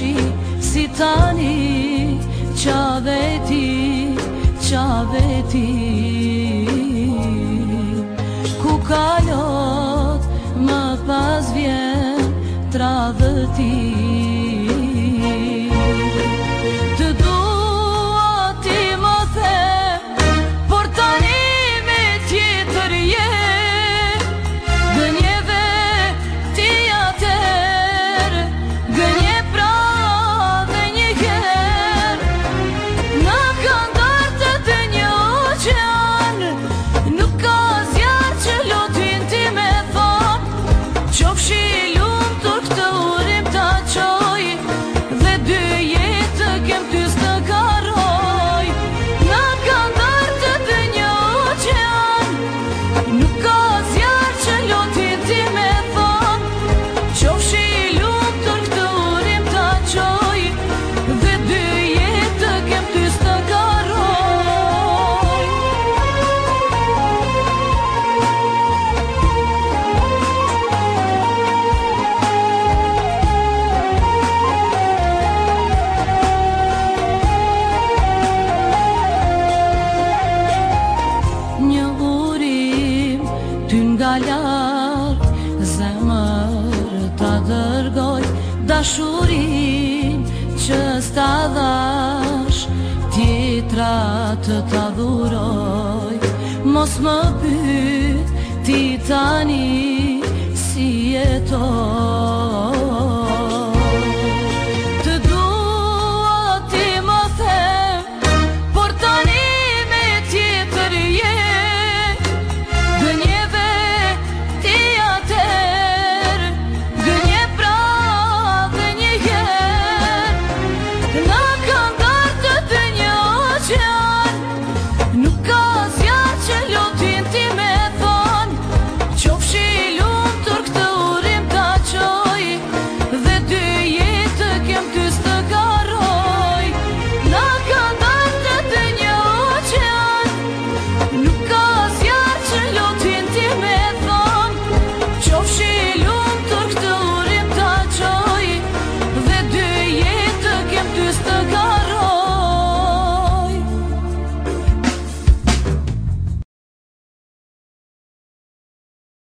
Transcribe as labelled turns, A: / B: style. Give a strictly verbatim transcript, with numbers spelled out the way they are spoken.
A: si tani, qa veti, qa veti. Ku kalot më pas vjen tradhëti. Të dua ti më the, por tani me tjetër je. Gënjeve ti atër, gënje pra dhe një her. Nga kanë dartë të një oqean, nuk ka zjarë që lotin ti me thon. Qofshi lumtur këtë urim ta qoj, dhe dy jetë kem ty s'të karoj. Nga kanë dartë të një oqean, nuk ka zjarë që lotin ti me thon. Qofshi lumtur këtë urim ta qoj, dhe dy jetë kem ty s'të karoj. Një urim ty nga lart, zemër ta dërgoj. Dashurin që s'ta dhash, tjetra të ta dhuroj. Mos më pyet ti tani si jetoj.